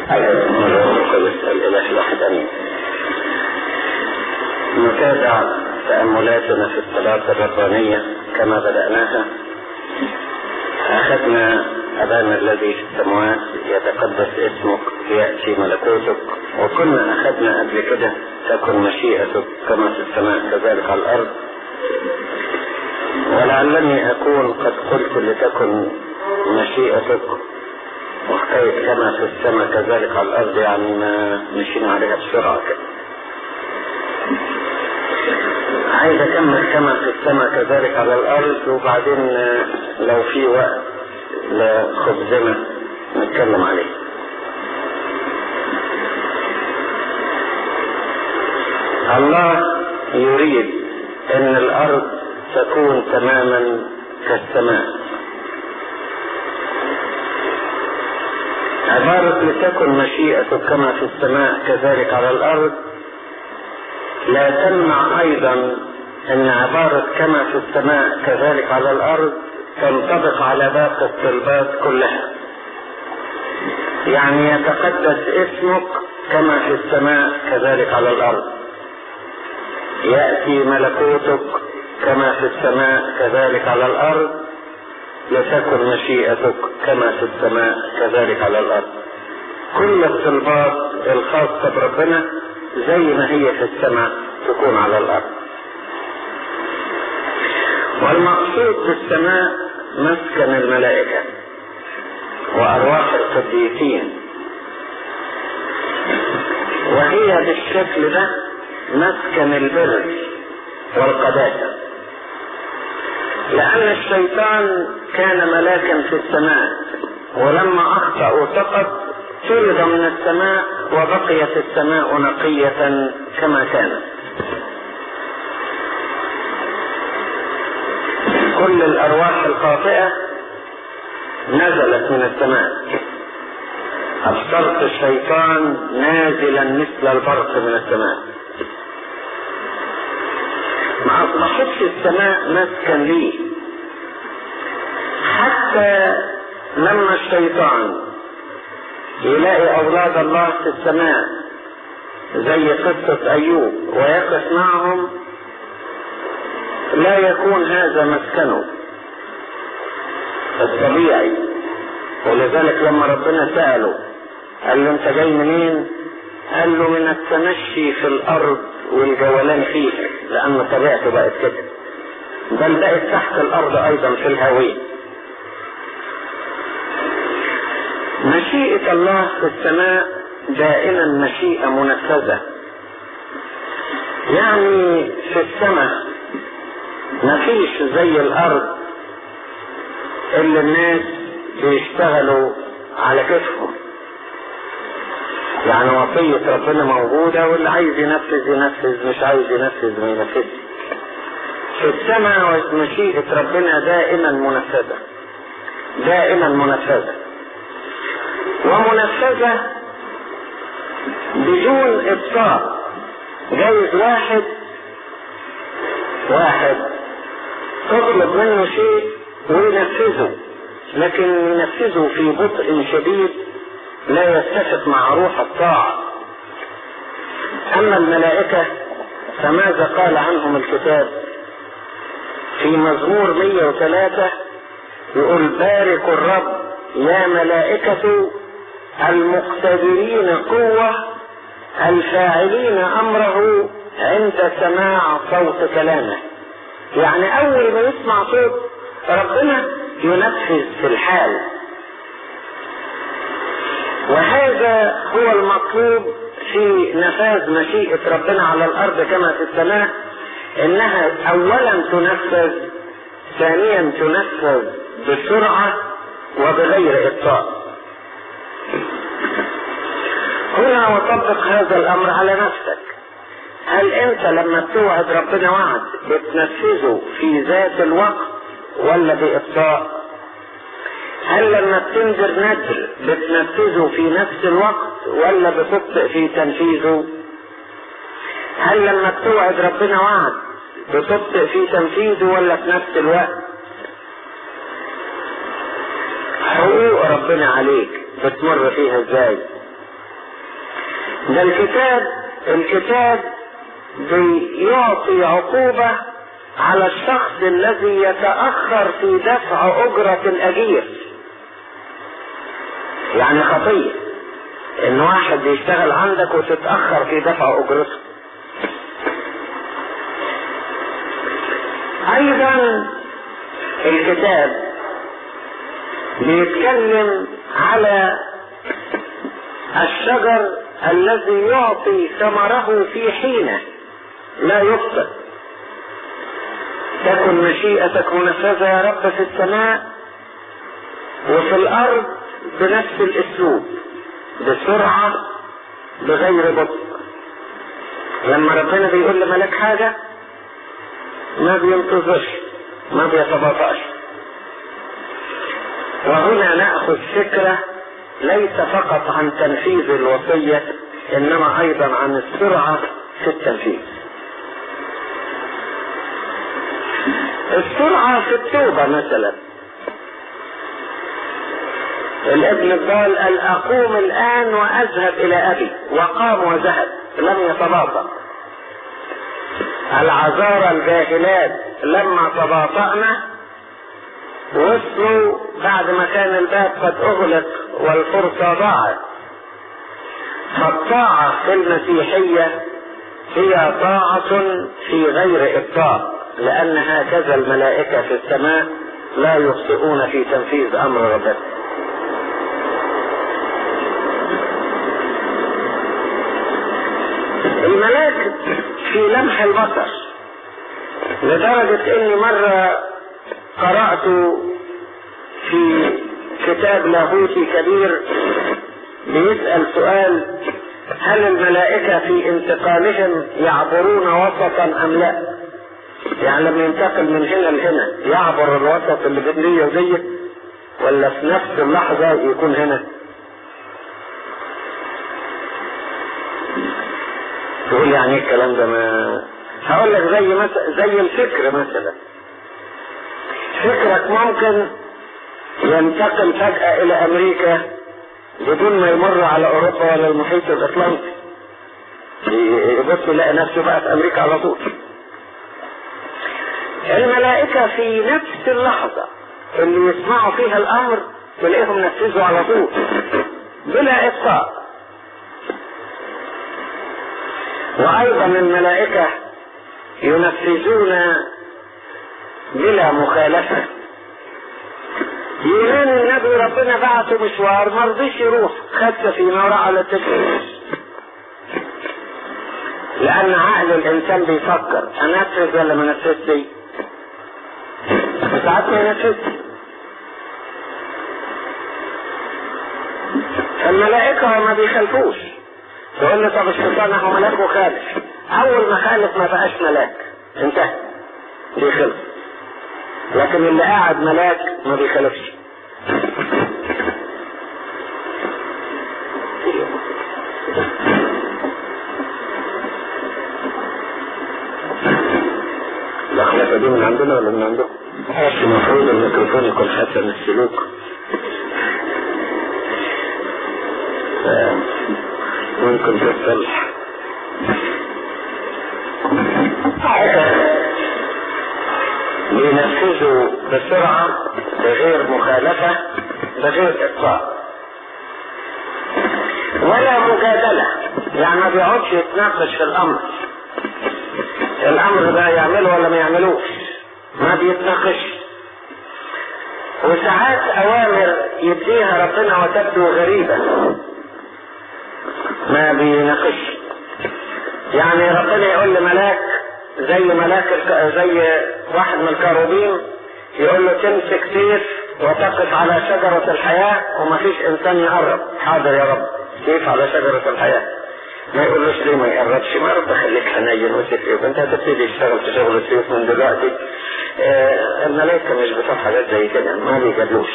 الإله الواحد أمين. نتابع تأملاتنا في الصلاة الربانية كما بدأناها. أخذنا أبانا الذي في السماوات يتقدس اسمك يأتي ملكوتك، وكنا أخذنا قبل كده تكن مشيئتك كما في السماء كذلك على الأرض. ولعلني أكون قد قلت لتكن مشيئتك، وحكاية كما في السماء كذلك على الأرض يعني ما مشينا عليها بسرعة كده. عايز أكمل كما في السماء كذلك على الأرض، وبعدين لو في وقت لخبزنا نتكلم عليه. الله يريد أن الأرض تكون تماما كالسماء. عبارة لتكن مشيئتك كما في السماء كذلك على الأرض لا تمنع أيضا أن عبارة كما في السماء كذلك على الأرض تنطبق على باقي الطلبات كلها. يعني يتقدس اسمك كما في السماء كذلك على الأرض، يأتي ملكوتك كما في السماء كذلك على الأرض، لتكن مشيئتك كما في السماء كذلك على الأرض. كل الطلبات الخاصة بربنا زي ما هي في السماء تكون على الأرض. والمقصود بالسماء مسكن الملائكة وأرواح القديسين، وهي بالشكل ده مسكن البر والقداسة، لأن الشيطان كان ملاكا في السماء، ولما أخطأ وسقط طرد من السماء وبقيت السماء نقية كما كانت. كل الأرواح الخاطئة نزلت من السماء. أبصرت الشيطان نازلا مثل البرق من السماء. ما أصبحتش السماء مسكن ليه، حتى لما الشيطان يلاقي أولاد الله في السماء زي قصة أيوب ويقف معهم لا يكون هذا مسكنه الطبيعي. ولذلك لما ربنا سأله قال له انت جاي منين؟ قال له من التمشي في الأرض والجولان فيها، لأن طبيعته بقت كده، بل بقت تحت الأرض أيضا في الهوية. مشيئة الله في السماء دائما مشيئة منفذة. يعني في السماء مفيش زي الأرض اللي الناس بيشتغلوا على كيفهم، يعني وصية ربنا موجودة واللي عايز ينفذ ينفذ، مش عايز ينفذ ما ينفذ. في السماء مشيئة ربنا دائما منفذة، دائما منفذة، ومنفذة بدون إبطاء. جايز واحد تطلب منه شيء وينفذه، لكن ينفذه في بطء شديد لا يتفق مع روح الطاعة. أما الملائكة فماذا قال عنهم الكتاب في مزمور 103؟ يقول باركوا الرب يا ملائكة المقتدرين قوة الفاعلين أمره عند سماع صوت كلامه. يعني أول ما يسمع صوت ربنا ينفذ في الحال. وهذا هو المطلوب في نفاذ مشيئة ربنا على الأرض كما في السماء، إنها أولا تنفذ، ثانيا تنفذ بسرعة وبغير إبطاء. هنا وطبق هذا الأمر على نفسك. هل أنت لما توعد ربنا وعد بتنفذه في ذات الوقت ولا بإبطاء؟ هل لما بتنذر نذر بتنفذه في نفس الوقت ولا بتبطئ في تنفيذه؟ هل لما بتوعد ربنا وعد بتبطئ في تنفيذه ولا في نفس الوقت؟ حقوق ربنا عليك بتمر فيها ازاي؟ ده الكتاب بيعطي عقوبة على الشخص الذي يتأخر في دفع أجرة الأجير. يعني خطية ان واحد يشتغل عندك وتتأخر في دفع أجرته. ايضا الكتاب بيتكلم على الشجر الذي يعطي ثمره في حينه لا يبطئ. تكن مشيئتك منفذة يا رب في السماء وفي الارض بنفس الاسلوب، بسرعة بغير بطء. لما ربنا بيقول لملك حاجة ما بينتظرش، ما بيتباطأش. وهنا نأخذ فكرة ليس فقط عن تنفيذ الوصية انما ايضا عن السرعة في التنفيذ. السرعة في التوبة مثلا، الابن الضال قال اقوم الان واذهب الى ابي، وقام وذهب لم يتباطأ. العذارى الجاهلات لما تباطأنا وصلوا بعد ما كان الباب قد اغلق والفرصة ضاعت. فالطاعة في المسيحية هي طاعة في غير إبطاء، لأن هكذا الملائكة في السماء لا يخطئون في تنفيذ أمر ربنا. الملاك في لمح البصر، لدرجة اني مرة قرأت في كتاب لاهوتي كبير بيسأل سؤال: هل الملائكة في انتقالهم يعبرون وسطا ام لا؟ يعني لما ينتقل من هنا لهنا يعبر الوسط اللي بين ودي، ولا في نفس اللحظة يكون هنا؟ تقول يعني الكلام ده؟ ما هقول لك زي الفكر مثلا. فكرك ممكن ينتقل فجأة الى امريكا بدون ما يمر على اوروبا ولا المحيط الاطلنطي، يبص يلاقي نفسه بقى في امريكا على طول. الملائكة في نفس اللحظة اللي يسمعوا فيها الامر تلاقيهم نفذوا على طول بلا ابطاء. وايضا الملائكة ينفذون بلا مخالفة. يونان النبي ربنا بعته مشوار ما رضيش يروح، خد سفينة وراح على التجهيز، لان عقل الانسان بيفكر انفذ ولا ما نفذش، ساعات ما ينفذش. فالملائكة ما بيخالفوش. تقول لي طب الشيطان هو ملاك وخالف، اول ما خالف ما بقاش ملاك، انتهى بيخالف. لكن اللي قاعد ملاك ما بيخالفش. الأخلاق دي من عندنا ولا من عندكم؟ المفروض الميكروفون يكون حسن السلوك. ممكن تتصلح. بينفذوا بسرعة بغير مخالفة بغير إبطاء ولا مجادلة. يعني ما بيقعدش يتناقش في الأمر ده يعمله ولا ما يعملوش، ما بيتناقش. وساعات أوامر يديها ربنا وتبدو غريبة ما بيناقش. يعني ربنا يقول لملاك زي واحد من الكاروبين يقول له تمسك سيف وتقف على شجرة الحياة ومفيش انسان يقرب. حاضر يا رب، سيف على شجرة الحياة. ما يقولوش ليه ما يقربش؟ ما رب خليك حنين وسيف، انت هتبتدي تشتغل في شغل السيف من دلوقتي. الملائكة مش بتوع حاجات زي كده، ما بيجادلوش.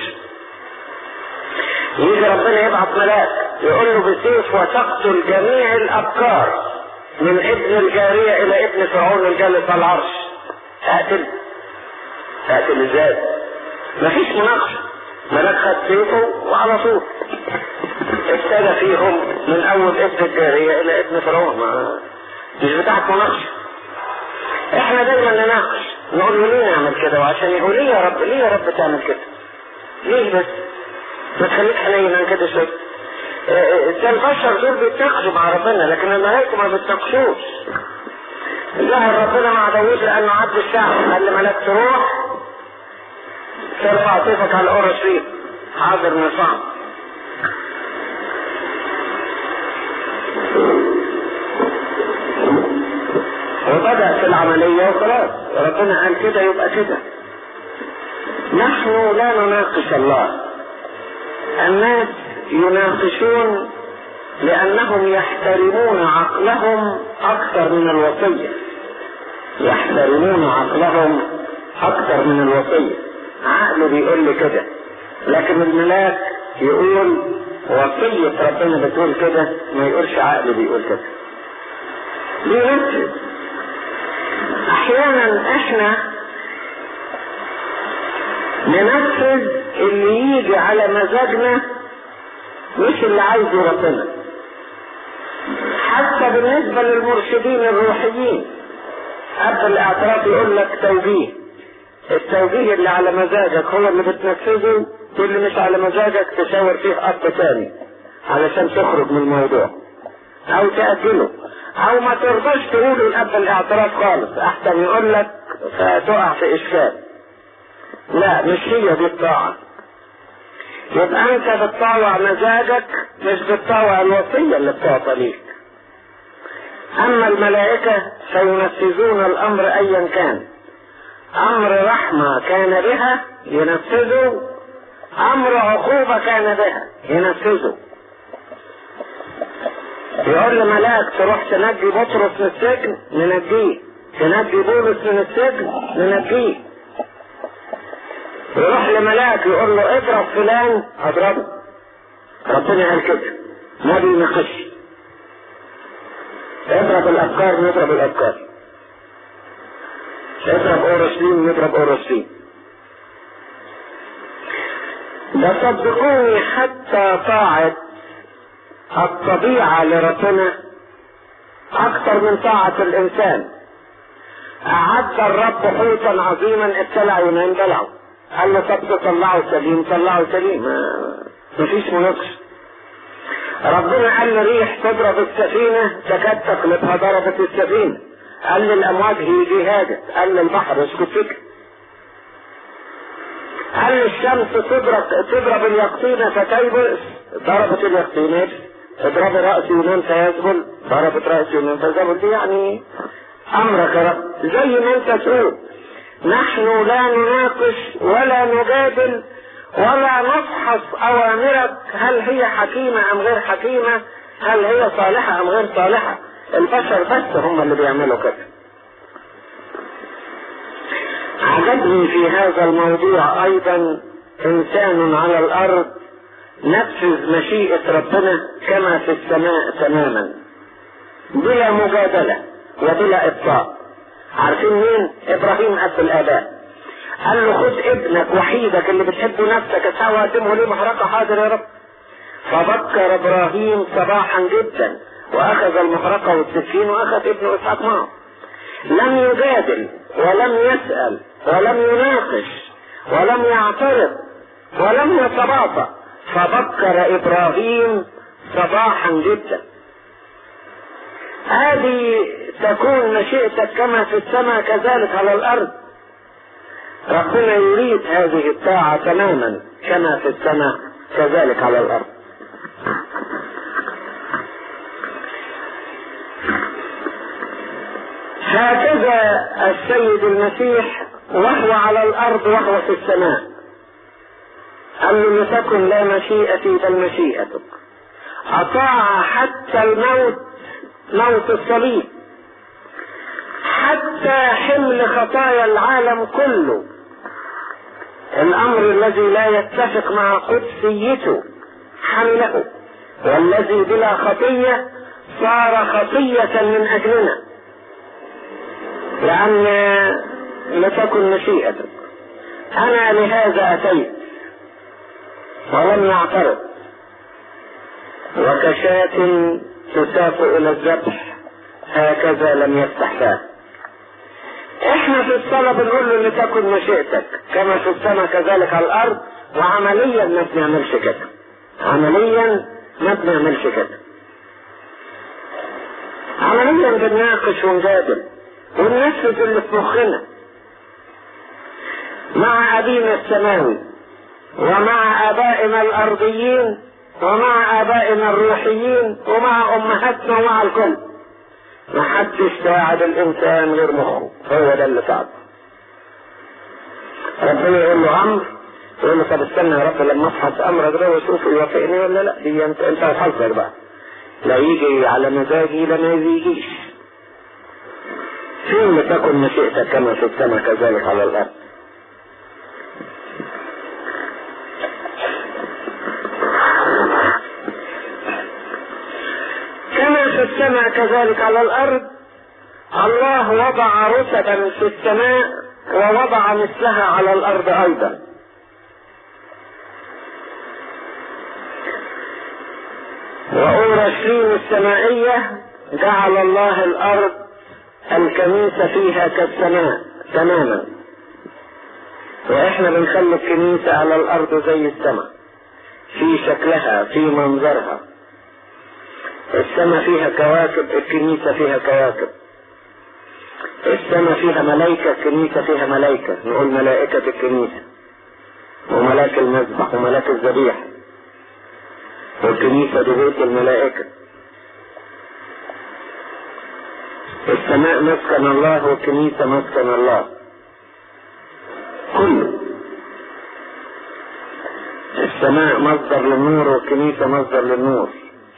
يجي ربنا يبعث ملاك يقول له بسيف وتقتل جميع الابكار من ابن الجارية الى ابن فرعون الجالس على العرش. اقتل ازاي؟ مفيش مناقشة. ملاك خد سيفه وعلى طول. ابتدى فيهم من اول ابن الجارية الى ابن فرعون، مش بتاعت مناقشة. احنا دايما نناقش، نقول له ليه نعمل كده، وعشان يقول ليه يا رب، ليه يا رب تعمل كده، ليه بس ما تخليك حنين عن كده شوية. ده البشر دول بيتناقشوا مع ربنا، لكن الملائكة ما بيتناقشوش. ظهر ربنا مع داوود لانه عبد الشعب، قال لملاك تروح ترفع سيفك على اورشليم، حاضر نصام. وبدأ في العملية وخلاص، ربنا قال كده يبقى كده. نحن لا نناقش الله، الناس يناقشون لأنهم يحترمون عقلهم أكثر من الوصية، يحترمون عقلهم أكثر من الوصية. عقله بيقول لي كده، لكن الملاك يقول وصية ربنا بتقول كده، ما يقولش عقله بيقول كده. بينفذ. أحيانا احنا ننفذ اللي يجي على مزاجنا مش اللي عايزه ربنا. حتى بالنسبة للمرشدين الروحيين قبل الاعتراف يقول لك توجيه، التوجيه اللي على مزاجك هو اللي بتنفذه، واللي مش على مزاجك تشاور فيه قط تاني علشان تخرج من الموضوع او تأكله، او ما ترضاش تقوله قبل الاعتراف خالص احسن يقول لك فتقع في اشكال. لا، مش هي دي الطاعة. يبقى انت بتطاوع مزاجك مش بتطاوع الوصية اللي بتعطى ليك. اما الملائكة فينفذون الامر ايا كان، امر رحمة كان بها ينفذوا، امر عقوبة كان بها ينفذوا. يقول لملاك تروح تنجي بطرس من السجن، ننجيه. تنجي بولس من السجن، ننجيه. يروح لملاك يقول له اضرب فلان، اضربه. ربنا قال كده، ما بيناقش. اضرب الافكار، نضرب الافكار. اضرب اورشليم، نضرب اورشليم. ده صدقوني حتى طاعة الطبيعة لربنا اكثر من طاعة الانسان. اعد الرب حوتا عظيما ابتلع يونان بلعه، قال له طب طلعه سليم، طلعه سليم، مفيش مناقشة. ربنا قال للريح تضرب السفينة تكاد تقلبها، ضربت السفينة. قال للامواج هيجي هاجت، قال للبحر اسكت سكت. قال للشمس تضرب اليقطينة فتيبس، ضربت اليقطينة. اضرب رأس يونان فيذبل، ضربت رأس يونان فيذبل. دي يعني امرك يا رب زي ما انت تقول. نحن لا نناقش ولا نجادل ولا نفحص اوامرك هل هي حكيمة ام غير حكيمة، هل هي صالحة ام غير صالحة. البشر بس هم اللي بيعملوا كده. عجبني في هذا الموضوع ايضا انسان على الارض نفذ مشيئة ربنا كما في السماء تماما بلا مجادلة وبلا ابطاء. عارفين مين؟ ابراهيم اب الاباء. قال له خد ابنك وحيدك اللي بتحبه نفسك اسحاق وقدمه لي محرقة. حاضر يا رب. فبكر ابراهيم صباحا جدا واخذ المحرقة والسكين واخذ ابنه اسحاق معه. لم يجادل ولم يسأل ولم يناقش ولم يعترض ولم يتباطأ. فبكر ابراهيم صباحا جدا. هذه تكون مشيئتك كما في السماء كذلك على الارض. ربنا يريد هذه الطاعة تماما كما في السماء كذلك على الارض. هكذا السيد المسيح وهو على الارض وهو في السماء قال له لتكن لا مشيئتي بل مشيئتك. اطاع حتى الموت، موت الصليب، حتى حمل خطايا العالم كله. الامر الذي لا يتفق مع قدسيته حمله، والذي بلا خطية صار خطية من اجلنا. لأن لتكن مشيئتك. أنا لهذا أتيت ولم يعترض. وكشاة تساق إلى الذبح هكذا لم يفتح فاه. احنا في الصلاة بنقول له لتكن مشيئتك كما في السماء كذلك على الأرض، وعمليا ما بنعملش كده. عمليا ما بنعملش كده. عمليا بنناقش ونجادل وننفذ اللي في مخنا مع أبينا السماوي ومع آبائنا الأرضيين ومع آبائنا الروحيين ومع أمهاتنا ومع الكل. محدش ساعد الإنسان غير مخه، هو ده اللي ساعده. ربنا يقول له أمر، يقول له طب استنى يا رب لما أفحص أمرك ده وأشوف يوافقني ولا لا. دي أنت وحظك بقى، لا يجي على مزاجي لا ما يجيش. فين لتكن مشيئتك كما في السماء كذلك على الأرض. كما في السماء كذلك على الأرض. الله وضع رتبا في السماء ووضع مثلها على الأرض أيضا. وأورشليم السمائية جعل الله الأرض الكنيسة فيها كالسماء تماما، وإحنا بنخلي الكنيسة على الأرض زي السماء في شكلها في منظرها. السماء فيها كواكب، الكنيسة فيها كواكب. السماء فيها ملائكة، الكنيسة فيها ملائكة. نقول ملائكة الكنيسة وملاك المذبح وملاك الذبيحة، والكنيسة دي بيت الملائكة. السماء مسكن الله والكنيسة مسكن الله كله. السماء مصدر للنور والكنيسة مصدر للنور.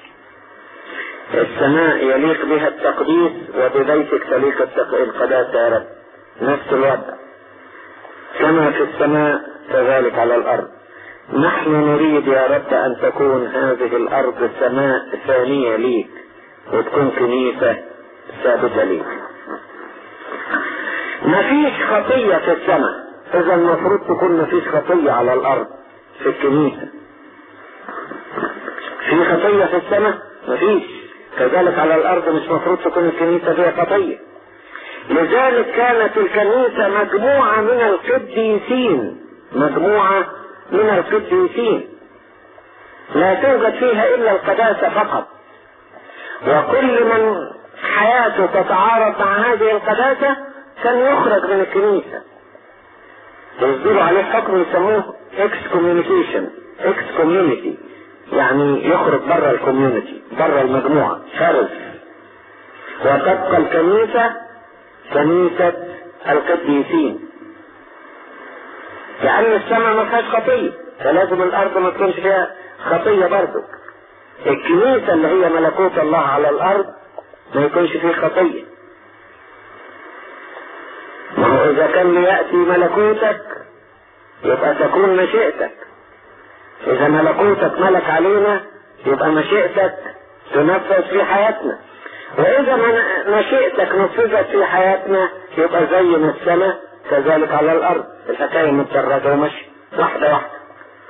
السماء يليق بها التقديس وببيتك تليق القداسة يا رب. نفس الوضع، كما في السماء كذلك على الأرض. نحن نريد يا رب أن تكون هذه الأرض سماء ثانية ليك، وتكون كنيسة ثابتة ليك. مفيش خطية في السماء، إذا المفروض تكون مفيش خطية على الأرض في الكنيسة. في خطية في السماء؟ مفيش. كذلك على الأرض مش مفروض تكون الكنيسة فيها خطية. لذلك كانت الكنيسة مجموعة من القديسين، مجموعة من القديسين لا توجد فيها إلا القداسة فقط، وكل من حياته تتعارض مع هذه القداسة كان يخرج من الكنيسة. يصدروا عليه حكم يسموه excommunity، يعني يخرج برا الكوميونيتي، برا المجموعة، فرز. وتبقى الكنيسة كنيسة القديسين، لأن السماء ما فيهاش خطية، فلازم الأرض ما تكونش فيها خطية برضه. الكنيسة اللي هي ملكوت الله على الأرض ما يكونش فيه خطية. وإذا كان ليأتي ملكوتك يبقى تكون مشيئتك. إذا ملكوتك ملك علينا يبقى مشيئتك تنفذ في حياتنا. وإذا مشيئتك نفذت في حياتنا يبقى زي ما السماء كذلك على الأرض. الحكاية متدرجة ومشي واحدة واحدة.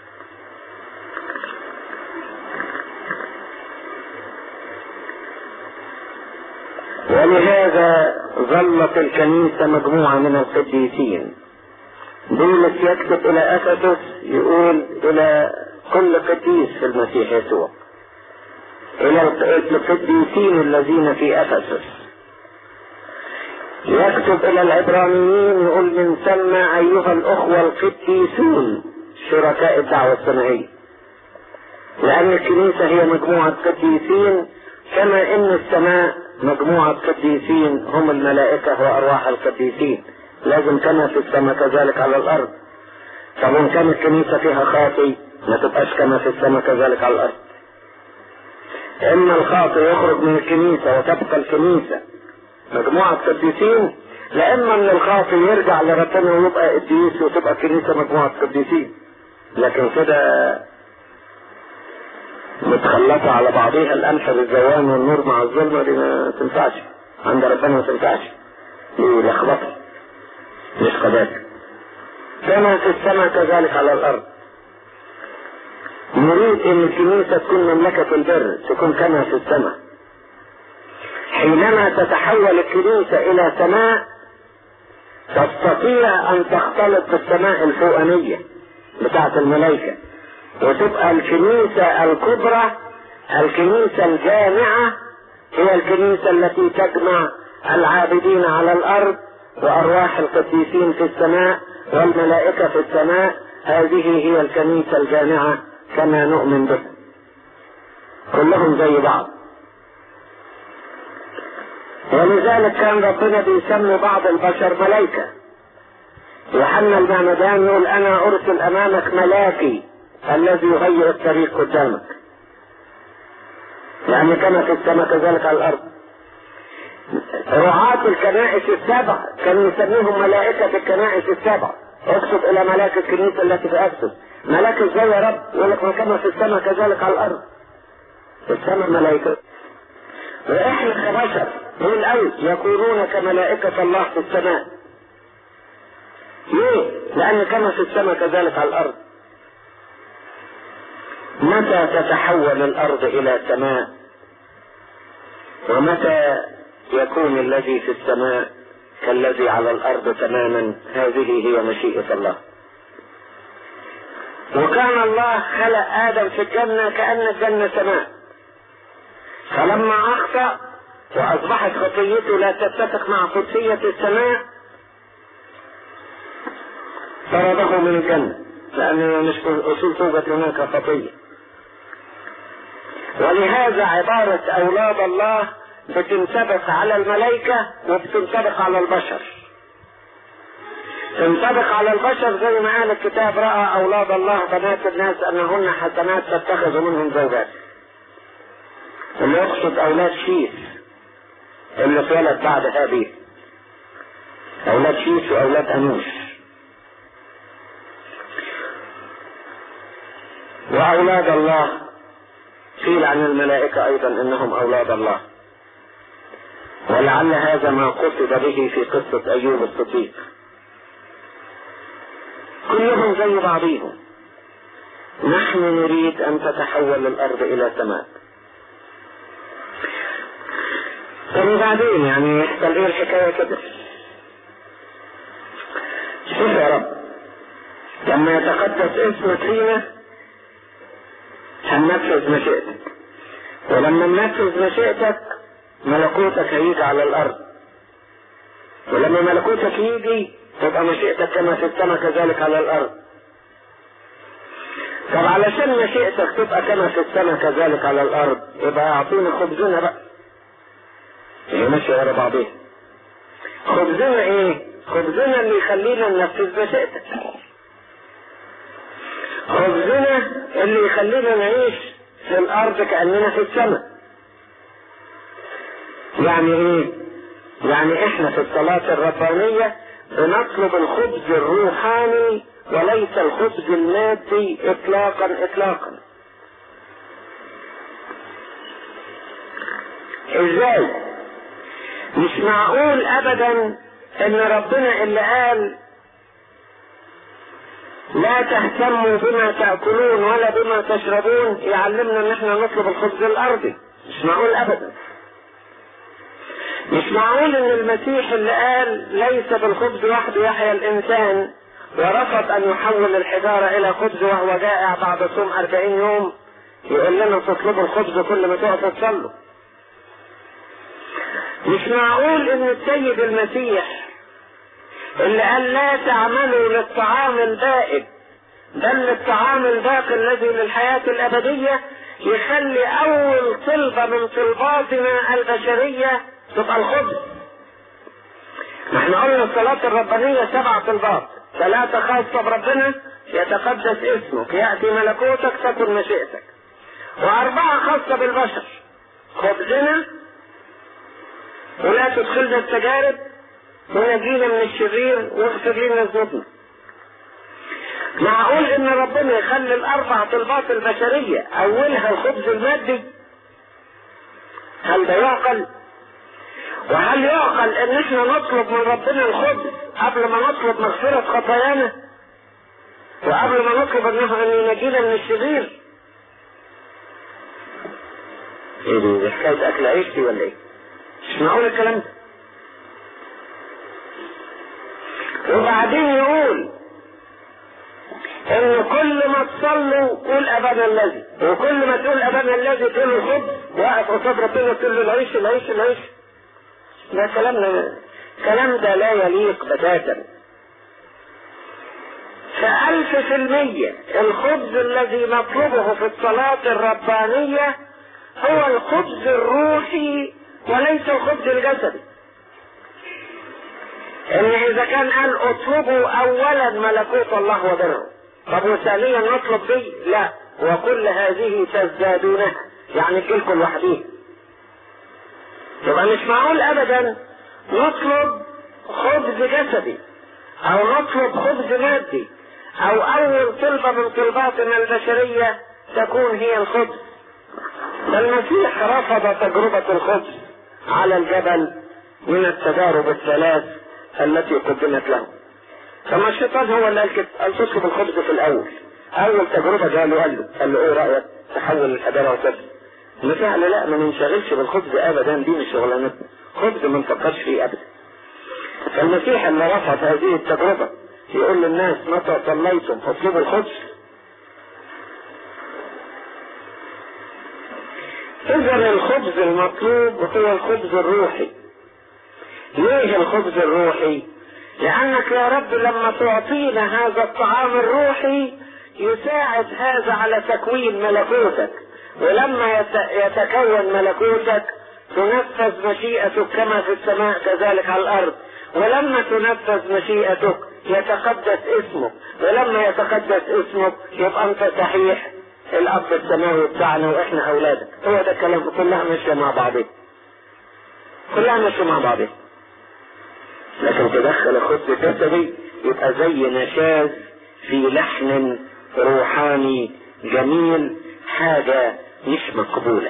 ولهذا ظلت الكنيسة مجموعة من القديسين. بولس يكتب إلى أفسس يقول إلى كل قديس في المسيح يسوع، إلى القديسين الذين في أفسس. يكتب إلى العبرانيين يقول من ثم أيها الأخوة القديسون شركاء الدعوة السمائية. لأن الكنيسة هي مجموعة قديسين، كما إن السماء مجموعة قديسين هم الملائكة وأرواح القديسين. لازم كما في السماء كذلك على الأرض. طب وإن كانت الكنيسة فيها خاطي ما تبقاش كما في السماء كذلك على الأرض. إما الخاطي يخرج من الكنيسة وتبقى الكنيسة مجموعة قديسين، لإما أن الخاطي يرجع لربنا ويبقى قديس وتبقى الكنيسة مجموعة قديسين. لكن كده متخلطة على بعضيها، القمح بالزوان والنور مع الظلمة، دي ما تنفعش عند ربنا، ما تنفعش، دي لخبطة مش قداسة. كما في السماء كذلك على الأرض. نريد ان الكنيسة تكون مملكة البر، تكون كما في السماء. حينما تتحول الكنيسة الى سماء تستطيع ان تختلط بالسماء الفوقانية بتاعت الملائكة، وتبقى الكنيسة الكبرى، الكنيسة الجامعة، هي الكنيسة التي تجمع العابدين على الارض وارواح القديسين في السماء والملائكة في السماء. هذه هي الكنيسة الجامعة كما نؤمن بها، كلهم زي بعض. ولذلك كان ربنا بيسمي بعض البشر ملائكة. يوحنا المعمدان يقول انا ارسل امامك ملاكي الذي يغير الطريق قدامك، يعني كما في السماء كذلك على الارض. رعاة الكنائس السبع كانوا يسميهم ملائكة الكنائس السبع. اقصد الى ملاك الكنيسة التي في افسس، ملاك ازاي يا رب؟ يقول لك كما في السماء كذلك على الارض. في السماء ملائكة، واحنا كبشر نقول اوي يكونون كملائكة الله في السماء. ليه؟ لان كما في السماء كذلك على الارض. متى تتحول الارض الى سماء؟ ومتى يكون الذي في السماء كالذي على الارض تماما؟ هذه هي مشيئة الله. وكان الله خلق ادم في الجنة كأن الجنة سماء، فلما اخطأ واصبحت خطيته لا تتفق مع قدسية السماء طرده من الجنة، لأنه مش في الأصول توجد هناك خطية. ولهذا عبارة أولاد الله بتنطبق على الملائكة وبتنطبق على البشر. تنطبق على البشر زي ما قال الكتاب: رأى أولاد الله بنات الناس أنهن حسنات فاتخذوا منهم زوجات. اللي يقصد أولاد شيث اللي اتولد بعد هابيل، أولاد شيث وأولاد أنوش. وأولاد الله قيل عن الملائكة أيضا إنهم أولاد الله، ولعل هذا ما قصد به في قصة أيوب الصديق. كلهم زي بعضهم. نحن نريد أن تتحول الأرض إلى سماء. طب بعدين يعني يحصل إيه الحكاية كده؟ شوف يا رب، لما يتقدس اسمك فينا هننفذ مشيئتك، ولما ننفذ مشيئتك ملكوتك هيجي على الارض، ولما ملكوتك يجي تبقى مشيئتك كما في السماء كذلك على الارض. طب علشان مشيئتك تبقى كما في السماء كذلك على الارض يبقى اعطينا خبزنا بقى. هي ماشيه ورا بعضيها. خبزنا ايه؟ خبزنا اللي يخلينا ننفذ مشيئتك. خبزنا اللي يخلينا نعيش في الارض كأننا في السماء. يعني ايه؟ يعني احنا في الصلاة الربانية بنطلب الخبز الروحاني وليس الخبز المادي اطلاقا اطلاقا. ازاي؟ مش معقول ابدا ان ربنا اللي قال لا تهتموا بما تأكلون ولا بما تشربون يعلمنا ان احنا نطلب الخبز الارضي. مش معقول ابدا. مش معقول ان المسيح اللي قال ليس بالخبز وحده يحيا الانسان ورفض ان يحول الحجارة الى خبز وهو جائع بعد صوم 40 يوم يقول لنا تطلبوا الخبز كل ما تقف تصلوا. مش معقول ان السيد المسيح اللي قال لا تعملوا للطعام البائد بل للطعام الباقي الذي للحياة الأبدية يخلي أول طلبة من طلباتنا البشرية تبقى الخبز. نحن قلنا الصلاة الربانية 7 طلبات، 3 خاصة بربنا: يتقدس اسمك، يأتي ملكوتك، تكن مشيئتك. و4 خاصة بالبشر: خبزنا، ولا تدخلنا التجارب، ونجينا من الشرير، واغفر لنا ذنوبنا. معقول ان ربنا يخلي ال4 طلبات البشرية اولها الخبز المادي؟ هل ده يعقل؟ وهل يعقل ان احنا نطلب من ربنا الخبز قبل ما نطلب مغفرة خطايانا، وقبل ما نطلب ان ينجينا من الشرير؟ ايه دي حكاية اكل عيش دي ولا ايه؟ مش معقول الكلام ده. وبعدين يقول ان كل ما تصلوا قول ابانا الذي، وكل ما تقول ابانا الذي تقول الخبز، واقف قصاد ربنا تقول له العيش العيش العيش. ده كلام ده لا يليق بتاتا. ف1000% الخبز الذي نطلبه في الصلاة الربانية هو الخبز الروحي وليس الخبز الجسدي. ان اذا كان قال اطلبوا اولا ملكوت الله وبره، طب وثانيا نطلب دي؟ لا، وكل هذه تزدادونها، يعني تلك لوحديها. يبقى مش معقول ابدا نطلب خبز جسدي او نطلب خبز مادي او اول طلبة من طلباتنا البشرية تكون هي الخبز. المسيح رفض تجربة الخبز على الجبل من التجارب الثلاث التي قدمت له. فما الشيطان هو اللي قال كده، قال تطلب الخبز في الاول. اول تجربة جاله قال له ايه رأيك تحول الحجارة وتبس؟ المسيح قال لا، ما ننشغلش بالخبز ابدا، دي مش شغلانتنا، خبز ما نفكرش فيه ابدا. فالمسيح اللي رفض هذه التجربة يقول للناس متى صليتم اطلبوا الخبز. اذا الخبز المطلوب هو الخبز الروحي. ليه الخبز الروحي؟ لانك يا رب لما تعطينا هذا الطعام الروحي يساعد هذا على تكوين ملكوتك، ولما يتكون ملكوتك تنفذ مشيئتك كما في السماء كذلك على الارض. ولما تنفذ مشيئتك يتقدس اسمك، ولما يتقدس اسمك يبقى انت صحيح الاب السماوي بتاعنا واحنا اولادك. هو ده الكلام، كلها ماشيه مع بعضها، كلها ماشيه مع بعضها. لكن تدخل الخبز الجسدي يبقى زي نشاز في لحن روحاني جميل، حاجة مش مقبولة.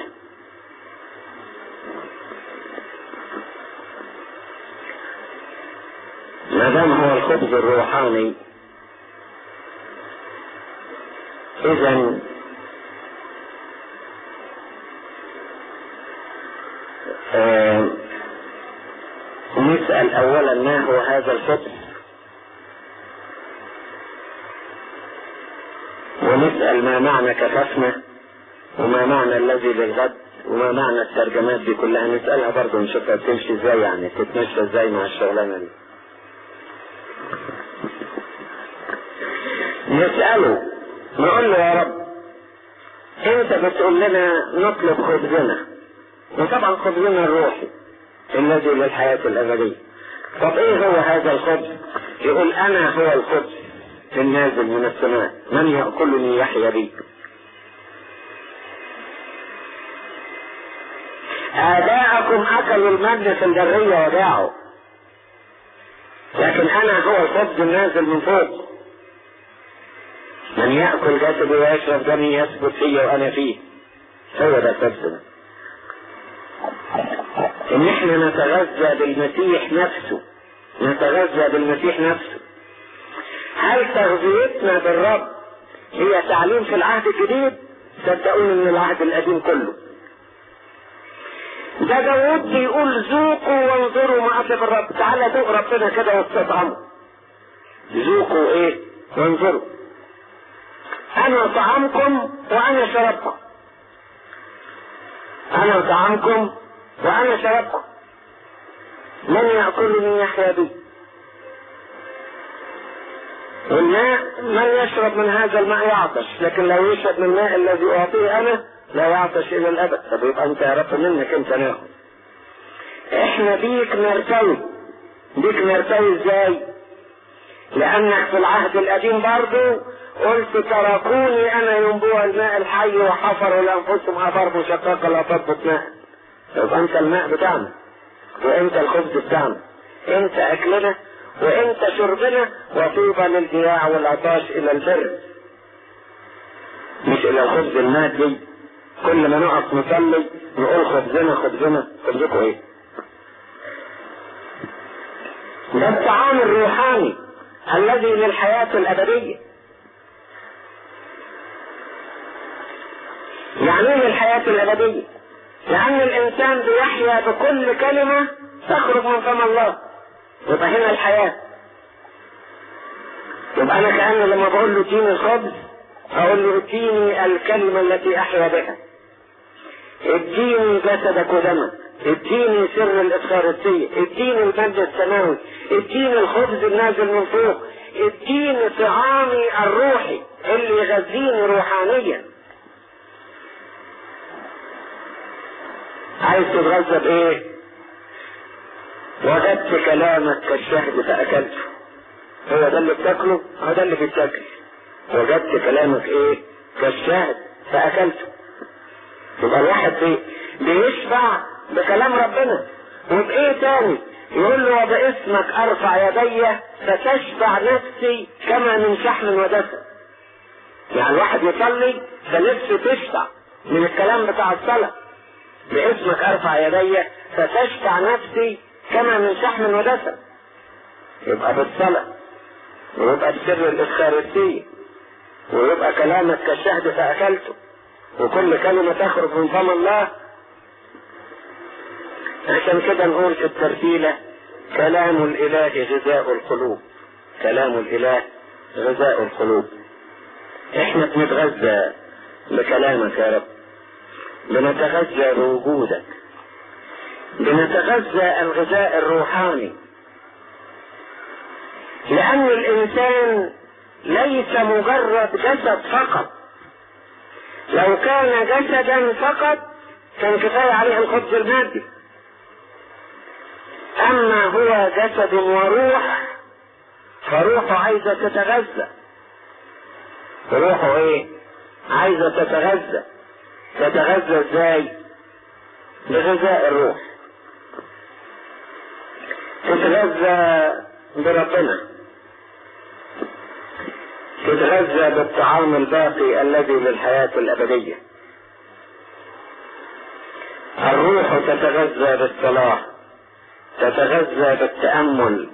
ما دام هو الخبز الروحاني اذا نسأل اولا ما هو هذا الخبز، ونسأل ما معنى كففنا، وما معنى الذي للغد، وما معنى الترجمات دي كلها نسألها برضه، نشوفها بتمشي ازاي، يعني تتمشى ازاي مع الشغلانة دي. نسأله نقول له يا رب انت بتقول لنا نطلب خبزنا، وطبعا خبزنا الروحي الذي للحياة الأبدية. طب ايه هو هذا الخبز؟ يقول انا هو الخبز النازل من السماء، من يأكلني يحيا بي. آباءكم أكلوا المن في البرية وباعوا، لكن أنا هو الخبز النازل من فوق. من يأكل جسدي ويشرب دمي يثبت فيه وأنا فيه. هو ده خبزنا، إن إحنا نتغذى بالمسيح نفسه، نتغذى بالمسيح نفسه. هل تغذيتنا بالرب هي تعليم في العهد الجديد؟ صدقوني من العهد القديم كله. ده داود بيقول ذوقوا وانظروا ما أطيب الرب. تعالى ذوق ربنا كده واستطعموا. ذوقوا ايه؟ وانظروا. انا طعامكم وانا شربكم، انا طعامكم وانا شربكم، من يأكلني يحيا بي. والماء من يشرب من هذا الماء يعطش، لكن لو يشرب من الماء الذي اعطيه انا لا يعطش الى الابد. طب يبقى انت يا رب منك انت ناخد. احنا بيك نرتوي. بيك نرتوي ازاي؟ لانك في العهد القديم برضو قلت تركوني انا ينبوع الماء الحي وحفروا لانفسهم افار مشققه لا تضبط ماء. يبقى انت الماء بتاعنا، وانت الخبز بتاعنا، انت اكلنا وانت شربنا، وطوبى للجياع والعطاش الى البر، مش الى الخبز المادي. كل ما نقف نصلي نقول خبزنا خبزنا. خبزكم ايه؟ ده الطعام الروحاني الذي للحياة الأبدية. يعني ايه للحياة الأبدية؟ لأن الإنسان بيحيا بكل كلمة تخرج من فم الله. يبقى هنا الحياة. يبقى أنا كأني لما بقول له اديني الخبز أقول له اديني الكلمة التي أحيا بها، اديني جسدك ودمك، اديني سر الإفخارستية، اديني المجد السماوي، اديني الخبز النازل من فوق، اديني طعامي الروحي اللي يغذيني روحانيا. عايز تتغذى بايه؟ وجدت كلامك كالشهد فاكلته. هو ده اللي بتاكله، هو ده اللي بيتاكل. وجدت كلامك ايه؟ كالشهد فاكلته. يبقى الواحد بيشبع بكلام ربنا. وبايه تاني؟ يقول له وباسمك ارفع يدي فتشبع نفسي كما من شحم ودسم. يعني الواحد يصلي فنفسه تشبع من الكلام بتاع الصلاة. باسمك ارفع يدي فتشبع نفسي كما من شحم ودسم. يبقى بالصلاة، ويبقى بسر الإفخارستية، ويبقى كلامك كالشهد فأكلته، وكل كلمة تخرج من فم الله. عشان كده نقول في الترتيلة كلام الإله غذاء القلوب. كلام الإله غذاء القلوب. احنا بنتغذى بكلامك يا رب، بنتغذى بوجودك، بنتغذى الغذاء الروحاني. لأن الإنسان ليس مجرد جسد فقط. لو كان جسدا فقط كان كفاية عليه الخبز المادي. أما هو جسد وروح، فروحه عايزة تتغذى. روحه ايه؟ عايزة تتغذى. تتغذى ازاي؟ بغذاء الروح. تتغذى بربنا، تتغذى بالطعام الباقي الذي للحياة الأبدية. الروح تتغذى بالصلاة، تتغذى بالتأمل،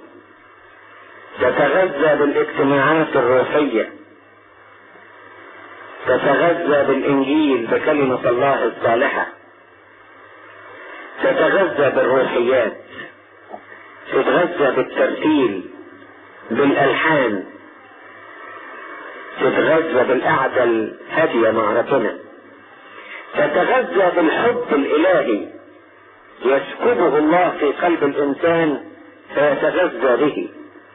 تتغذى بالاجتماعات الروحية، تتغذى بالإنجيل بكلمة الله الصالحة، تتغذى بالروحيات، تتغذى بالترتيل، بالألحان، تتغذى بالقعدة الهادية مع ربنا، تتغذى بالحب الإلهي يسكبه الله في قلب الإنسان فيتغذى به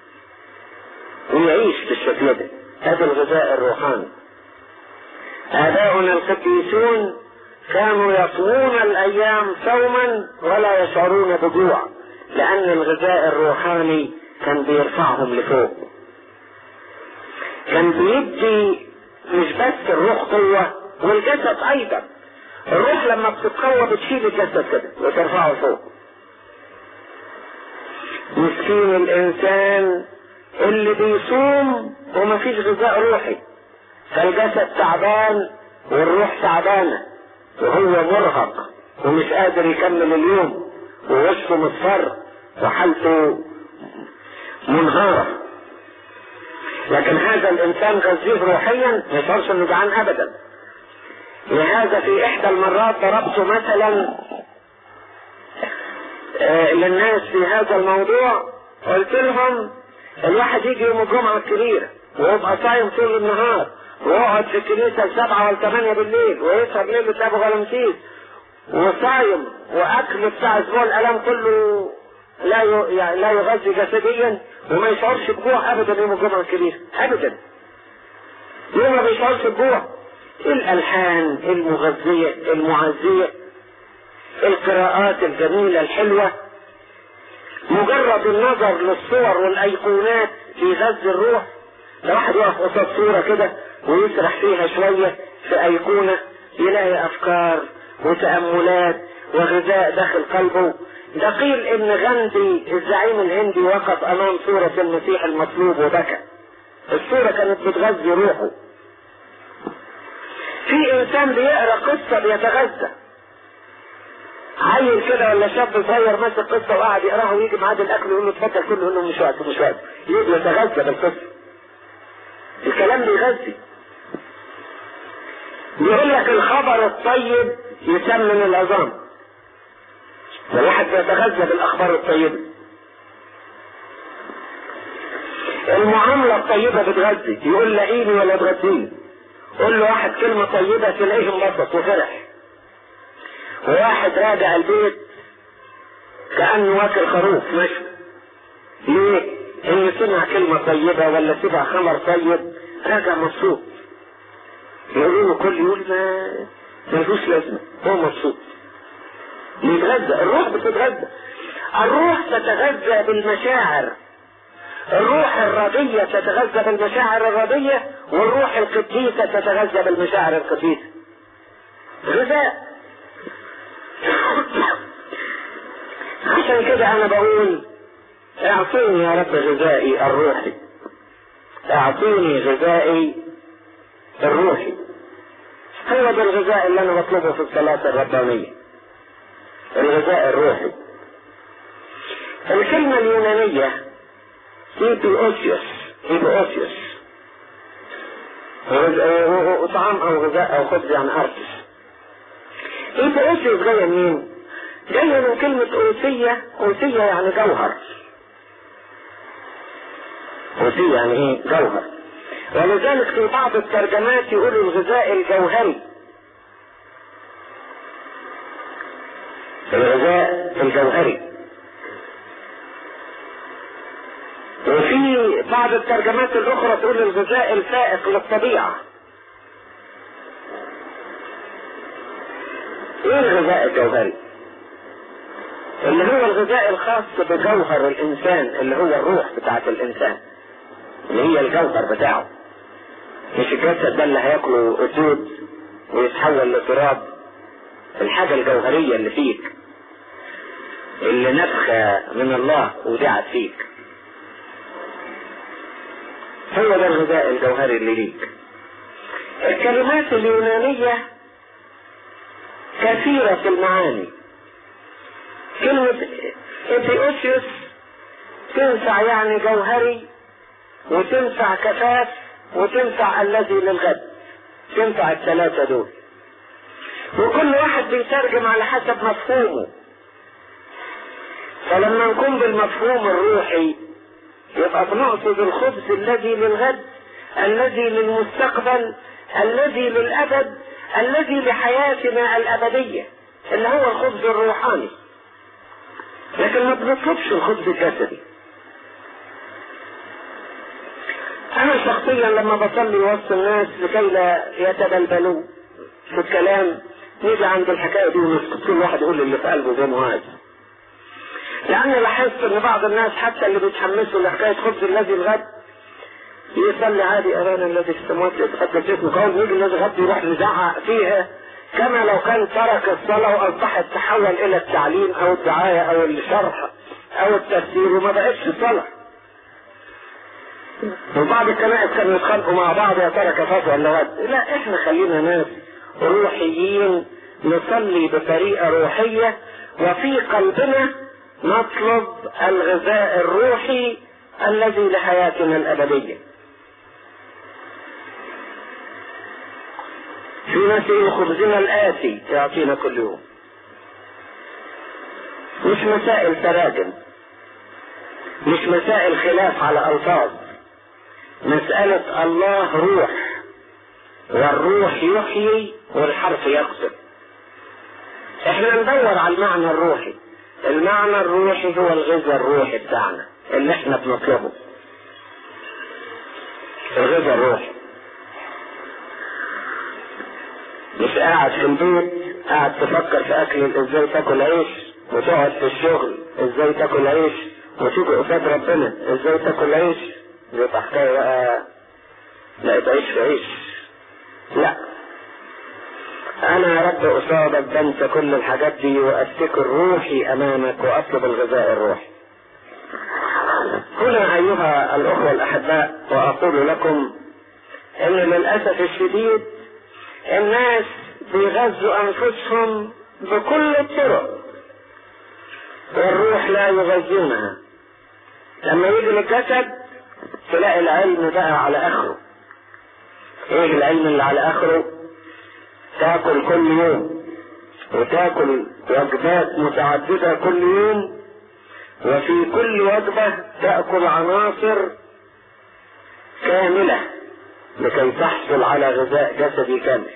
ويعيش بالشكل ده. هذا الغذاء الروحاني. آباؤنا القديسون كانوا يصومون الأيام صوما ولا يشعرون بجوع، لأن الغذاء الروحاني كان بيرفعهم لفوق. كان بيدي مش بس الروح قوة والجسد أيضا. الروح لما بتتقوى بتشيل الجسد كده وترفعه فوق. مسكين الإنسان اللي بيصوم ومفيش غذاء روحي، فالجسد تعبان والروح تعبانة وهو مرهق ومش قادر يكمل اليوم ووشه مصفر وحالته منهارة. لكن هذا الإنسان غذيه روحيا ما يشعرش انه جعان أبدا. لهذا في إحدى المرات ضربت مثلا للناس في هذا الموضوع. قلت لهم الواحد يجي يوم الجمعة الكبيرة ويبقى صايم طول النهار ويقعد في الكنيسة 7 و8 بالليل ويسهر ليلة أبو غلمسيس وصايم وأكل بتاع أسبوع الألام كله لا يغذي جسديا وما يشعرش بجوع أبدا يوم الجمعة الكبيرة أبدا. يوم ما بيشعرش بجوع. الألحان المغذية المعزية، القراءات الجميلة الحلوة، مجرد النظر للصور والأيقونات في غذي الروح. لو واحد يقف قصاد صورة كده ويسرح فيها شوية في أيقونة يلاقي أفكار وتأملات وغذاء داخل قلبه. ده قيل إن غاندي الزعيم الهندي وقف أمام صورة المسيح المصلوب وبكى. الصورة كانت بتغذي روحه. في إنسان بيقرأ قصة بيتغذى. عيل كده ولا شاب صغير ماسك قصة وقاعد يقراها ويجي معاد الأكل ويقول له اتفضل كله، يقول له مش وقت مش وقت، يتغذى بالقصة. الكلام بيغذي. بيقول لك الخبر الطيب يسمن العظام. الواحد يتغذى بالاخبار الطيبة. المعاملة الطيبة بتغذي، يقول لاقيني ولا تغذيني. قول له واحد كلمة طيبة تلاقيه انبسط وفرح. وواحد راجع البيت كأنه واكل خروف مشوي. ليه؟ انه سمع كلمة طيبة ولا سمع خبر طيب راجع مبسوط. يقولوا له كل يقول ملوش لازمة، هو مبسوط. يتغذى، الروح بتتغذى. الروح تتغذى بالمشاعر. الروح الرضية تتغذى بالمشاعر الرضية، والروح القديسة تتغذى بالمشاعر القديسة. غذاء. عشان كده انا بقول اعطيني يا رب غذائي الروحي، اعطيني غذائي الروحي. هو ده الغذاء اللي انا بطلبه في الصلاة الربانية، الغذاء الروحي. الكلمة اليونانية إيبيوسيوس، إيبيوسيوس طعام او غذاء او خبز يعني ارتس. إيبيوسيوس جاية منين؟ جاية من كلمة أوسية. أوسية يعني جوهر. أوسية يعني ايه؟ جوهر. ولذلك في بعض الترجمات يقولوا الغذاء الجوهري. الغذاء الجوهري. وفي بعض الترجمات الاخرى تقول الغذاء الفائق للطبيعة. ايه الغذاء الجوهري؟ اللي هو الغذاء الخاص بجوهر الانسان، اللي هو الروح بتاعت الانسان، اللي هي الجوهر بتاعه. مش الجسد ده اللي هياكله الدود ويتحول لتراب. الحاجة الجوهرية اللي فيك، اللي نفخة من الله ودعت فيك، هو ده الغذاء الجوهري اللي ليك. الكلمات اليونانية كثيرة المعاني. كلمة إيبيوسيوس تنفع يعني جوهري، وتنفع كفاف، وتنفع الذي للغد. تنفع الثلاثة دول، وكل واحد بيترجم على حسب مفهومه. فلما نكون بالمفهوم الروحي يبقى بنقصد الخبز الذي للغد، الذي للمستقبل، الذي للأبد، الذي لحياتنا الأبدية، اللي هو الخبز الروحاني. لكن ما بنطلبش الخبز الجسدي. انا شخصيا لما بصلي وسط الناس لكي لا يتبلبلوا في الكلام، نيجي عند الحكاية دي ونسكت، كل واحد يقول اللي في قلبه زي ما عايز. لأني لاحظت ان بعض الناس حتى اللي بيتحمسوا لحكاية خبز الذي الغد يصلي عادي أرانا الذي في السماوات يتقدس اسمك، هو يجي الذي الغد يروح يزعق فيها كما لو كان ترك الصلاة وأصبحت تحول إلى التعليم أو الدعاية أو الشرح أو التفسير، وما بقتش صلاة. وبعض الكنائس كانوا يتخانقوا مع بعض يا ترى كفاف ولا غد. لا، احنا خلينا ناس روحيين نصلي بطريقة روحية، وفي قلبنا نطلب الغذاء الروحي الذي لحياتنا الأبدية. في ناس خبزنا الآتي يعطينا كل يوم. مش مسائل تراجم، مش مسائل خلاف على ألفاظ، مسألة الله روح، والروح يحيي والحرف يقتل. احنا ندور على المعنى الروحي. المعنى الروحي هو الغذاء الروحي بتاعنا اللي احنا بنطلبه، الغذاء الروحي. مش قاعد في البيت قاعد تفكر في اكل ازاي تاكل عيش، وتقعد في الشغل ازاي تاكل عيش، وتيجي قصاد ربنا ازاي تاكل عيش. دي حكايه بقى لا تعيش في عيش. لا، انا يا رب قصادك بنسى كل الحاجات دي وافتكر روحي امامك واطلب الغذاء الروحي. هنا ايها الاخوة الاحباء، واقول لكم ان للاسف الشديد الناس بيغذوا انفسهم بكل الطرق والروح لا يغذونها. لما يجي للجسد تلاقي العلم بقى على اخره. ايه العلم اللي على اخره؟ تاكل كل يوم وتاكل وجبات متعددة كل يوم، وفي كل وجبة تأكل عناصر كاملة لكي تحصل على غذاء جسدي كامل.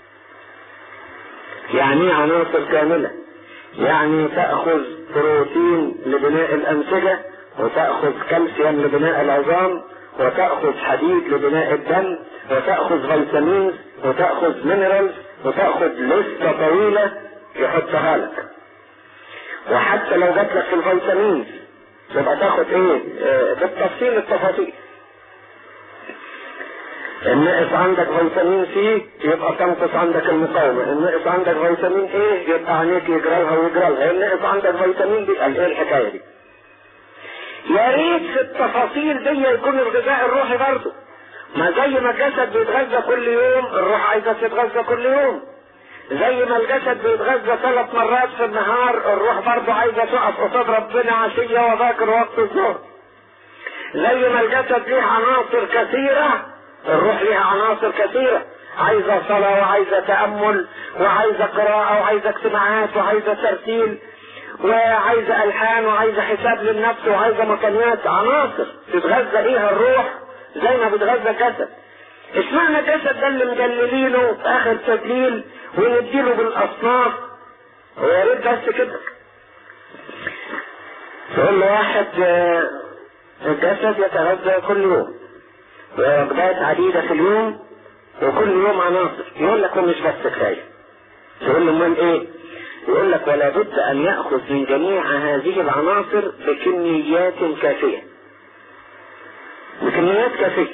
يعني عناصر كاملة؟ يعني تأخذ بروتين لبناء الأنسجة، وتأخذ كالسيوم لبناء العظام، وتأخذ حديد لبناء الدم، وتأخذ فيتامين، وتأخذ مينرالز، وتأخذ لستة طويلة يحطها لك. وحتى لو جات لك في الفيتامين تبقى تاخد ايه بالتفصيل التفاصيل. النقص عندك فيتامين سي يبقى تنقص عندك المقاومة، النقص عندك فيتامين ايه يبقى عينيك يجرالها ويجرالها، النقص عندك فيتامين بي. قال ايه الحكاية دي؟ يا ريت في التفاصيل دي يكون الغذاء الروحي برضه. ما زي ما الجسد بيتغذى كل يوم الروح عايزة تتغذى كل يوم. زي ما الجسد بيتغذى 3 مرات في النهار الروح برضه عايزة تقف قصاد ربنا عشية وباكر وقت الظهر. زي ما الجسد ليه عناصر كثيرة الروح ليها عناصر كثيرة، عايزة صلاة وعايزة تأمل وعايزة قراءة وعايزة اجتماعات وعايزة ترتيل وعايزة ألحان وعايزة حساب للنفس وعايزة مكانيات، عناصر تتغذى بيها الروح زي ما بتغذى الجسد. اشمعنى الجسد ده اللي مدللينه في آخر تدليل ونديله بالأصناف؟ ويا ريت بس كده تقول له واحد الجسد يتغذى كل يوم ووجبات عديدة في اليوم وكل يوم عناصر، يقول لك ومش بس كفاية. تقول له من ايه؟ يقول لك ولا بد ان يأخذ من جميع هذه العناصر بكميات كافية، بكميات كافية.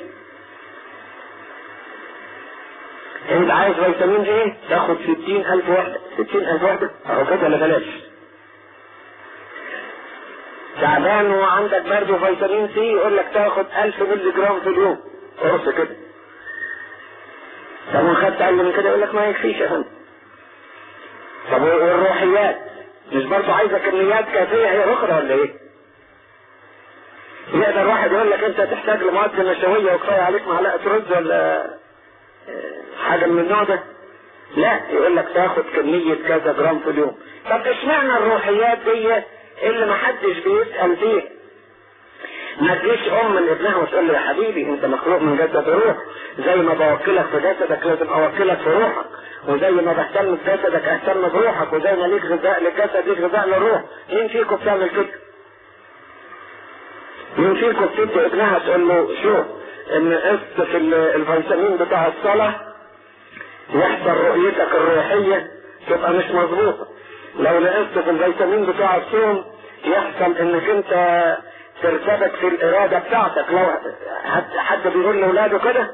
انت عايز فيتامين ايه؟ تاخد 60,000 وحدة. 60,000 وحدة اهو كده ولا بلاش. تعبان وعندك برضه فيتامين سي يقول لك تاخد 1000 مللي جرام في اليوم قرص كده. طب خدت اقل من كده يقول لك ما يكفيش يا فندم. طب والروحيات مش برضه عايزه كميات كافيه هي اخرى ولا ايه؟ يقدر واحد يقول لك انت تحتاج لمواد نشويه وكفايه عليك معلقه رز ولا حاجه من النوع ده؟ لا، يقول لك تاخد كميه كذا جرام في اليوم. طب اشمعنى الروحيات دي اللي محدش بيسأل فيه؟ ما تجيش من ابنها وتقول له يا حبيبي انت مخلوق من جسد وروح، زي ما بوكلك في جسدك لازم اوكلك في روحك، وزي ما بهتم بجسدك اهتم بروحك، وزي ما ليك غذاء للجسد ليك غذاء للروح. مين فيكم بتعمل كده؟ مين فيكم بتدي ابنها تقول له شوف ان قسط في الفيتامين بتاع الصلاة يحصل رؤيتك الروحية تبقى مش مظبوطة، لو نقصت في الفيتامين بتاع الصوم يحصل انك انت ترتبك في الارادة بتاعتك. لو حد بيقول لاولاده كده،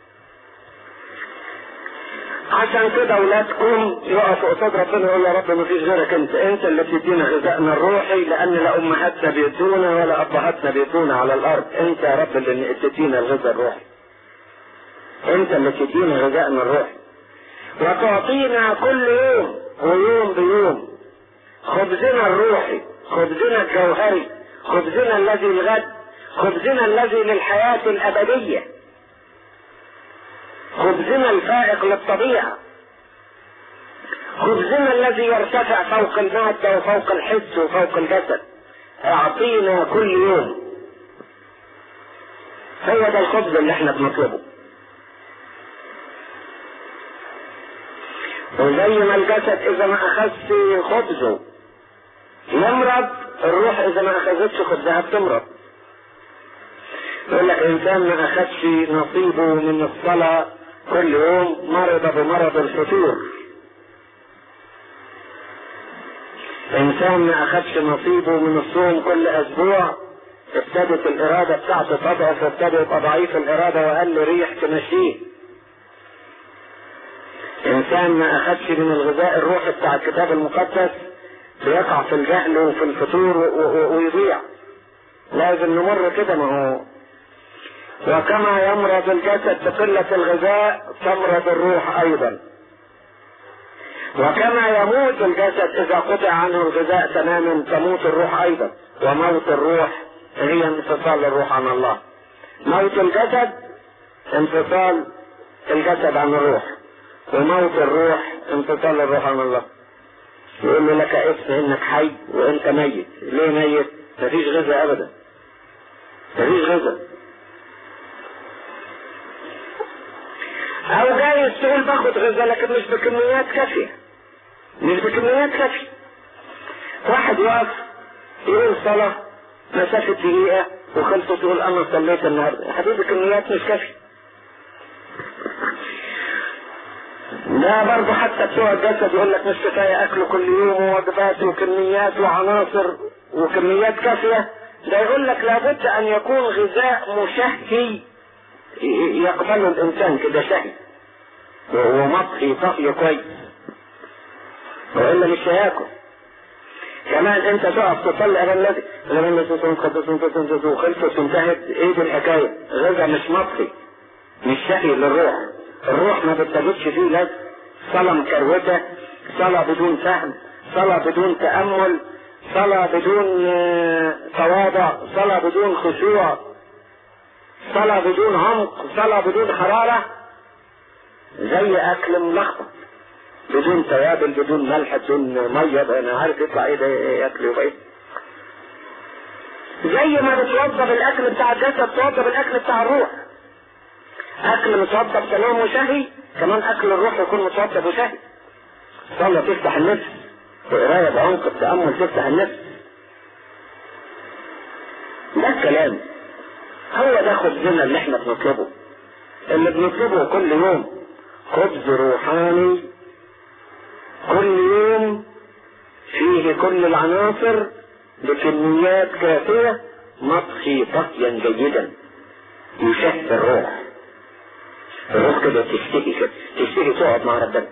عشان كده اولادكم يقفوا قصاد ربنا يقول يا رب ما فيش غيرك انت اللي بتدينا غذائنا الروحي، لان لا امهاتنا بيدونا ولا ابهاتنا بيدونا على الارض، انت يا رب اللي بتدينا الغذاء الروحي، انت اللي بتدينا غذائنا الروحي، وتعطينا كل يوم ويوم بيوم خبزنا الروحي، خبزنا الجوهري، خبزنا الذي للغد، خبزنا الذي للحياة الأبدية، خبزنا الفائق للطبيعة، خبزنا الذي يرتفع فوق المادة وفوق الحس وفوق الجسد. اعطينا كل يوم. هو ده الخبز اللي احنا بنطلبه. وزي ما الجسد اذا ما اخذش خبزه يمرض، الروح اذا ما اخذتش خبزها بتمرض. يقول لك انسان ما اخذش نصيبه من الصلاة كل يوم مرض بمرض الفتور. انسان ما اخذش نصيبه من الصوم كل اسبوع ابتدت الارادة بتاعته تضعف، وابتدى يبقى ضعيف الارادة واقل ريح تمشيه. انسان ما اخذش من الغذاء الروحي بتاع الكتاب المقدس بيقع في الجهل وفي الفتور ويضيع. لازم نمر كده. ما هو وكما يمرض الجسد بقلة الغذاء تمرض الروح ايضا، وكما يموت الجسد اذا قطع عنه الغذاء تماما تموت الروح ايضا. وموت الروح هي انفصال الروح عن الله. موت الجسد انفصال الجسد عن الروح، وموت الروح انفصال الروح عن الله. يقول له لك اسم انك حي وانت ميت. ليه ميت؟ مفيش غذاء ابدا، مفيش غذاء. او جاي تقول باخد غذاء لكن مش بكميات كافية، مش بكميات كافية. واحد واقف يقول صلاة مسافة دقيقة وخلصت يقول انا صليت النهاردة. يا حبيبي كميات مش كافية. لا برضه حتى بتوع الجسد يقول لك مش كفاية اكله كل يوم ووجبات وكميات وعناصر وكميات كافية. ده يقول لك لابد ان يكون غذاء مشهي يقبله الانسان كده شهي ومطهي طهي كويس، والا مش هياكل. كمان انت تقف تصلي امام الذي وخلصت وانتهت. ايه دي الحكايه؟ غذاء مش مطهي مش شهي للروح. الروح ما بتجدش فيه لازم صلاة مكروتة، صلاة بدون فهم، صلاة بدون تأمل، صلاة بدون تواضع، صلاة بدون خشوع، صلاة بدون عمق، صلاة بدون حرارة، زي اكل ملخبط بدون توابل بدون ملح بدون ميه. انا عارف يطلع ايه ده اكل يبقى ايه. زي ما بتوضب الاكل بتاع الجسد توضب الاكل بتاع الروح. اكل متوضب تمام وشهي، كمان اكل الروح يكون متوضب وشهي. صلاة تفتح النفس، وقراية بعمق التأمل تفتح النفس. ده الكلام. هو ده خبزنا اللي احنا بنطلبه، اللي بنطلبه كل يوم. خبز روحاني كل يوم فيه كل العناصر بكميات كافية، مطهي طهيا جيدا يشهي الروح. الروح كده تشتهي كده، تشتهي تقعد مع ربنا.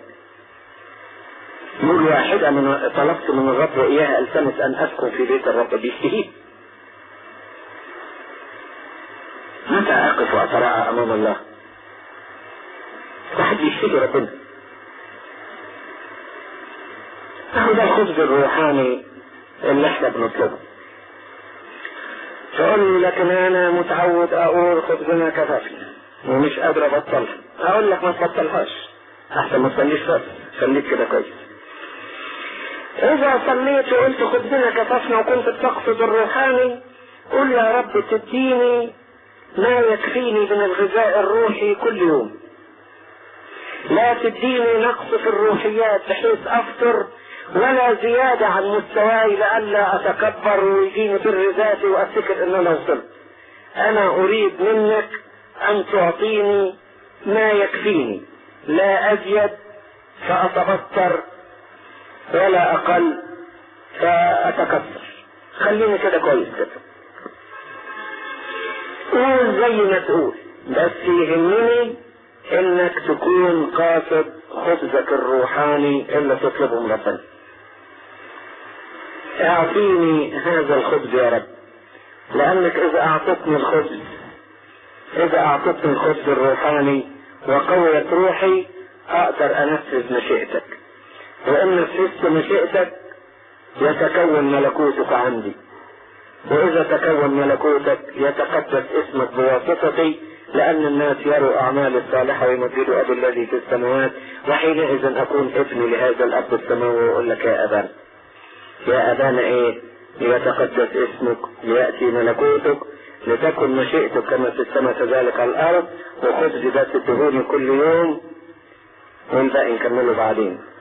يقول واحدة من طلبت من الرب وإياها ألتمس أن أسكن في بيت الرب، بيشتهيه. متى أقف وأتراءى أمام الله؟ واحد يشتهي ربنا. هذا الخبز الروحاني اللي احنا بنطلبه. تقول لي لكن انا متعود اقول خبزنا كفافنا ومش قادر ابطلها. اقول لك ما تبطلهاش، احسن ما تصليش بس، خليك كده كويس. اذا صليت وقلت خبزنا كفافنا وكنت بتقصد الروحاني، قل يا رب تديني ما يكفيني من الغذاء الروحي كل يوم. لا تديني نقص في الروحيات بحيث افطر ولا زيادة عن مستواي لئلا اتكبر ويجيني بر ذاتي وافتكر ان انا وصلت. انا اريد منك ان تعطيني ما يكفيني، لا ازيد فاتبطر ولا اقل فاتكبر. خليني كده كويس كده. قول زي ما تقول، بس يهمني انك تكون قاصد خبزك الروحاني اللي تطلبه من ربنا. اعطيني هذا الخبز يا رب، لانك اذا اعطتني الخبز، اذا اعطتني الخبز الروحاني وقويت روحي، اقدر انفذ مشيئتك. وان نفذت مشيئتك يتكون ملكوتك عندي، واذا تكون ملكوتك يتقدس اسمك بواسطتي، لأن الناس يروا أعمال الصالحة ويمجدوا أبي الذي في السماوات، وحينئذ أكون ابن لهذا الأب السماوي وأقول لك يا أبانا، يا أبانا إيه؟ ليتقدس اسمك، ليأتي ملكوتك، لتكن مشيئتك كما في السماء كذلك على الأرض، وخبز ده تدهوني كل يوم، والباقي نكمله بعدين.